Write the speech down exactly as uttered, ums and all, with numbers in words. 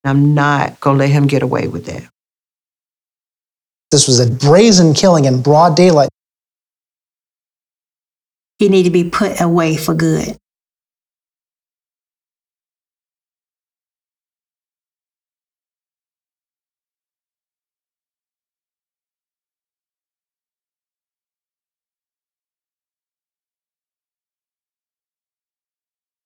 I'm not going to let him get away with that. This was a brazen killing in broad daylight. He needed to be put away for good.